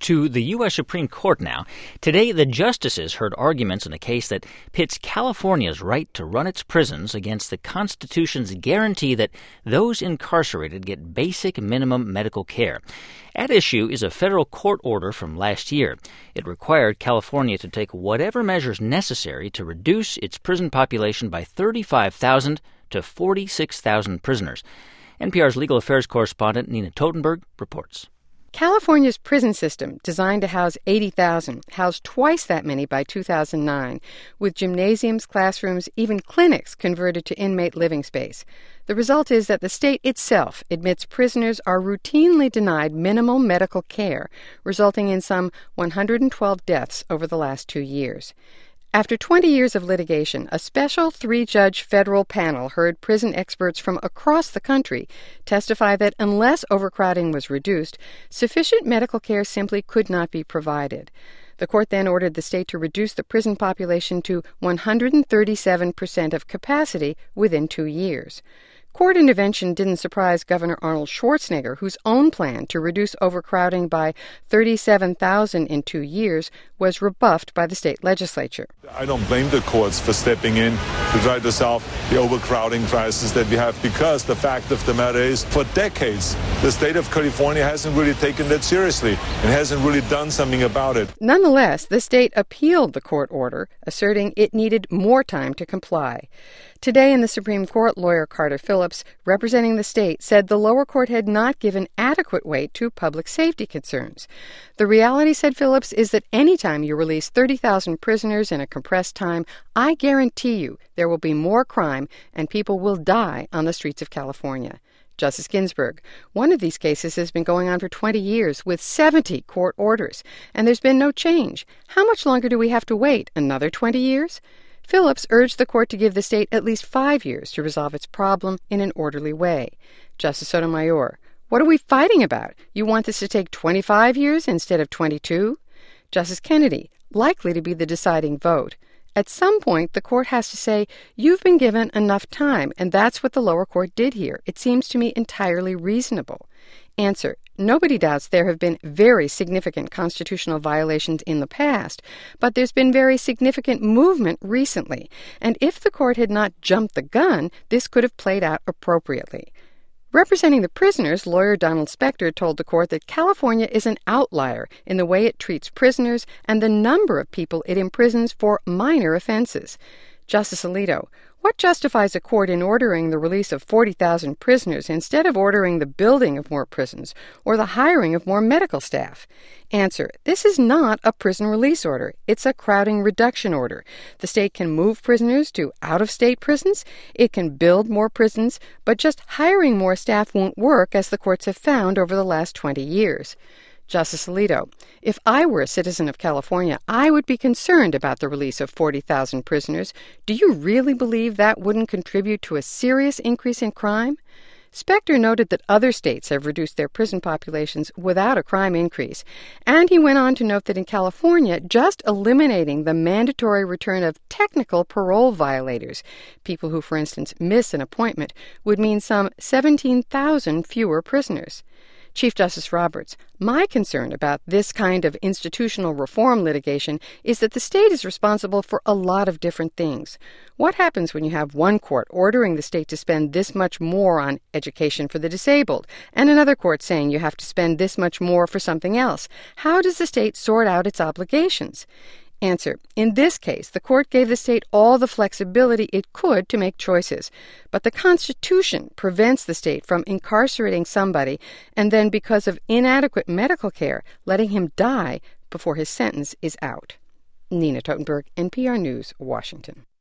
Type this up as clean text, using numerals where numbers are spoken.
To the U.S. Supreme Court now. Today, the justices heard arguments in a case that pits California's right to run its prisons against the Constitution's guarantee that those incarcerated get basic minimum medical care. At issue is a federal court order from last year. It required California to take whatever measures necessary to reduce its prison population by 35,000 to 46,000 prisoners. NPR's legal affairs correspondent Nina Totenberg reports. California's prison system, designed to house 80,000, housed twice that many by 2009, with gymnasiums, classrooms, even clinics converted to inmate living space. The result is that the state itself admits prisoners are routinely denied minimal medical care, resulting in some 112 deaths over the last 2 years. After 20 years of litigation, a special 3-judge federal panel heard prison experts from across the country testify that unless overcrowding was reduced, sufficient medical care simply could not be provided. The court then ordered the state to reduce the prison population to 137% of capacity within 2 years. Court intervention didn't surprise Governor Arnold Schwarzenegger, whose own plan to reduce overcrowding by 37,000 in 2 years was rebuffed by the state legislature. I don't blame the courts for stepping in to try to solve the overcrowding crisis that we have, because the fact of the matter is, for decades, the state of California hasn't really taken that seriously and hasn't really done something about it. Nonetheless, the state appealed the court order, asserting it needed more time to comply. Today in the Supreme Court, lawyer Carter Phillips, representing the state, said the lower court had not given adequate weight to public safety concerns. The reality, said Phillips, is that any time you release 30,000 prisoners in a compressed time, I guarantee you there will be more crime and people will die on the streets of California. Justice Ginsburg, one of these cases has been going on for 20 years with 70 court orders, and there's been no change. How much longer do we have to wait? Another 20 years? Phillips urged the court to give the state at least 5 years to resolve its problem in an orderly way. Justice Sotomayor, what are we fighting about? You want this to take 25 years instead of 22? Justice Kennedy, likely to be the deciding vote. At some point, the court has to say, you've been given enough time, and that's what the lower court did here. It seems to me entirely reasonable. Answer, nobody doubts there have been very significant constitutional violations in the past, but there's been very significant movement recently, and if the court had not jumped the gun, this could have played out appropriately. Representing the prisoners, lawyer Donald Spector told the court that California is an outlier in the way it treats prisoners and the number of people it imprisons for minor offenses. Justice Alito, what justifies a court in ordering the release of 40,000 prisoners instead of ordering the building of more prisons or the hiring of more medical staff? Answer, this is not a prison release order. It's a crowding reduction order. The state can move prisoners to out-of-state prisons. It can build more prisons, but just hiring more staff won't work, as the courts have found over the last 20 years. Justice Alito, if I were a citizen of California, I would be concerned about the release of 40,000 prisoners. Do you really believe that wouldn't contribute to a serious increase in crime? Spector noted that other states have reduced their prison populations without a crime increase, and he went on to note that in California, just eliminating the mandatory return of technical parole violators, people who, for instance, miss an appointment, would mean some 17,000 fewer prisoners. Chief Justice Roberts, my concern about this kind of institutional reform litigation is that the state is responsible for a lot of different things. What happens when you have one court ordering the state to spend this much more on education for the disabled, and another court saying you have to spend this much more for something else? How does the state sort out its obligations? Answer, in this case, the court gave the state all the flexibility it could to make choices. But the Constitution prevents the state from incarcerating somebody and then, because of inadequate medical care, letting him die before his sentence is out. Nina Totenberg, NPR News, Washington.